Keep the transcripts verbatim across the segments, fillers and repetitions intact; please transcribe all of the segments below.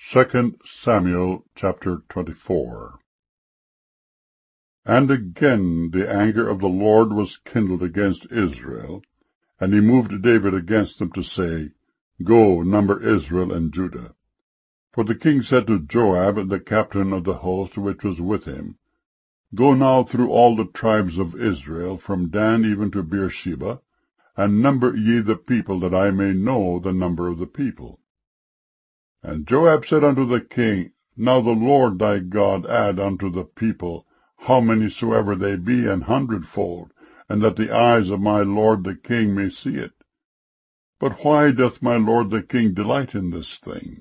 Second Samuel chapter twenty-four. And again the anger of the Lord was kindled against Israel, and he moved David against them to say, Go, number Israel and Judah. For the king said to Joab, the captain of the host which was with him, Go now through all the tribes of Israel, from Dan even to Beersheba, and number ye the people, that I may know the number of the people. And Joab said unto the king, Now the Lord thy God add unto the people how many soever they be, an hundredfold, and that the eyes of my lord the king may see it. But why doth my lord the king delight in this thing?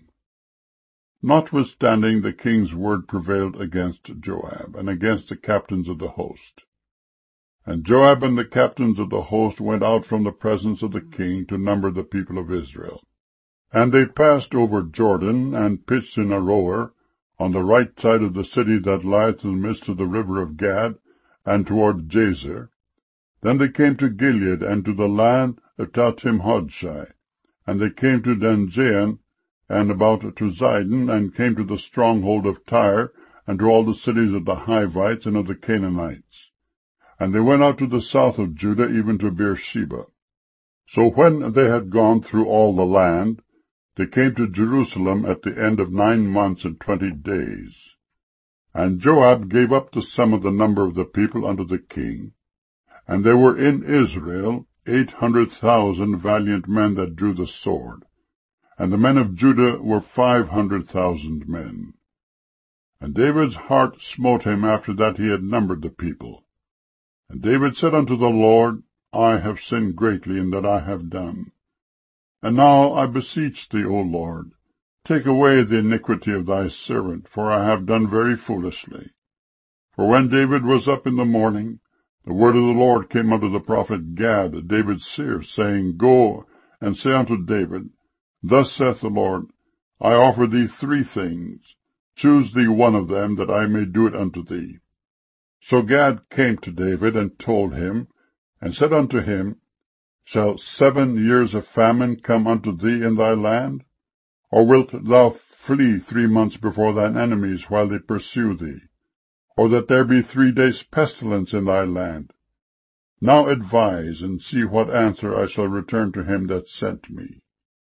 Notwithstanding, the king's word prevailed against Joab, and against the captains of the host. And Joab and the captains of the host went out from the presence of the king to number the people of Israel. And they passed over Jordan, and pitched in Aroer, on the right side of the city that lieth in the midst of the river of Gad, and toward Jazer. Then they came to Gilead, and to the land of Tahtimhodshai. And they came to Danjaan, and about to Zidon, and came to the stronghold of Tyre, and to all the cities of the Hivites and of the Canaanites. And they went out to the south of Judah, even to Beersheba. So when they had gone through all the land, they came to Jerusalem at the end of nine months and twenty days. And Joab gave up the sum of the number of the people unto the king. And there were in Israel eight hundred thousand valiant men that drew the sword. And the men of Judah were five hundred thousand men. And David's heart smote him after that he had numbered the people. And David said unto the Lord, I have sinned greatly in that I have done. And now I beseech thee, O Lord, take away the iniquity of thy servant, for I have done very foolishly. For when David was up in the morning, the word of the Lord came unto the prophet Gad, David's seer, saying, Go and say unto David, Thus saith the Lord, I offer thee three things. Choose thee one of them, that I may do it unto thee. So Gad came to David, and told him, and said unto him, Shall seven years of famine come unto thee in thy land? Or wilt thou flee three months before thine enemies, while they pursue thee? Or that there be three days' pestilence in thy land? Now advise, and see what answer I shall return to him that sent me.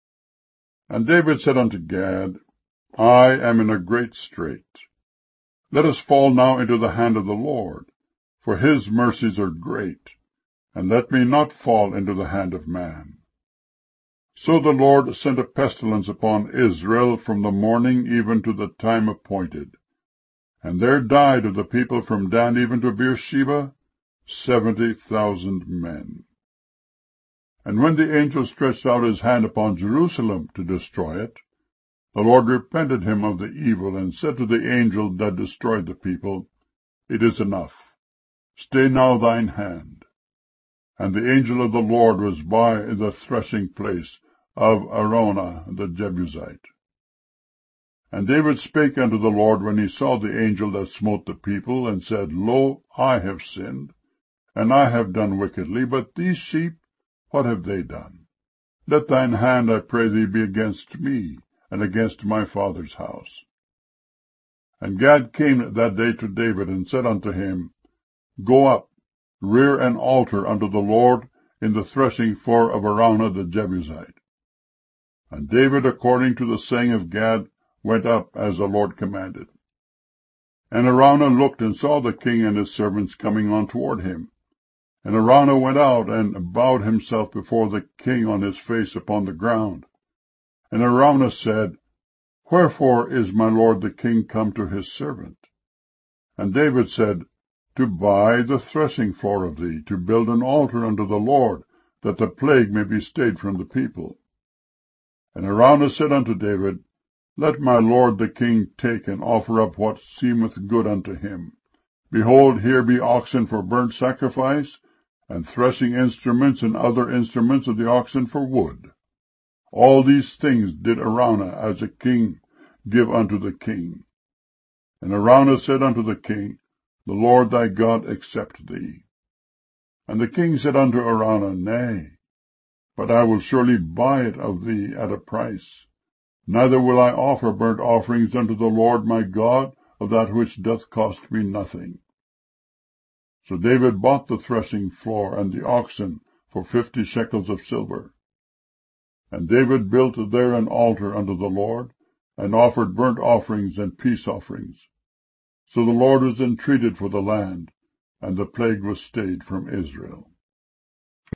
And David said unto Gad, I am in a great strait. Let us fall now into the hand of the Lord, for his mercies are great, and let me not fall into the hand of man. So the Lord sent a pestilence upon Israel from the morning even to the time appointed. And there died of the people from Dan even to Beersheba seventy thousand men. And when the angel stretched out his hand upon Jerusalem to destroy it, the Lord repented him of the evil, and said to the angel that destroyed the people, It is enough. Stay now thine hand. And the angel of the Lord was by the threshing place of Araunah the Jebusite. And David spake unto the Lord when he saw the angel that smote the people, and said, Lo, I have sinned, and I have done wickedly, but these sheep, what have they done? Let thine hand, I pray thee, be against me, and against my father's house. And Gad came that day to David, and said unto him, Go up, rear an altar unto the Lord in the threshing floor of Araunah the Jebusite. And David, according to the saying of Gad, went up as the Lord commanded. And Araunah looked and saw the king and his servants coming on toward him. And Araunah went out and bowed himself before the king on his face upon the ground. And Araunah said, Wherefore is my lord the king come to his servant? And David said, To buy the threshing floor of thee, to build an altar unto the Lord, that the plague may be stayed from the people. And Araunah said unto David, Let my lord the king take and offer up what seemeth good unto him. Behold, here be oxen for burnt sacrifice, and threshing instruments and other instruments of the oxen for wood. All these things did Araunah as a king give unto the king. And Araunah said unto the king, The Lord thy God accept thee. And the king said unto Araunah, Nay, but I will surely buy it of thee at a price. Neither will I offer burnt offerings unto the Lord my God of that which doth cost me nothing. So David bought the threshing floor and the oxen for fifty shekels of silver. And David built there an altar unto the Lord, and offered burnt offerings and peace offerings. So the Lord was entreated for the land, and the plague was stayed from Israel.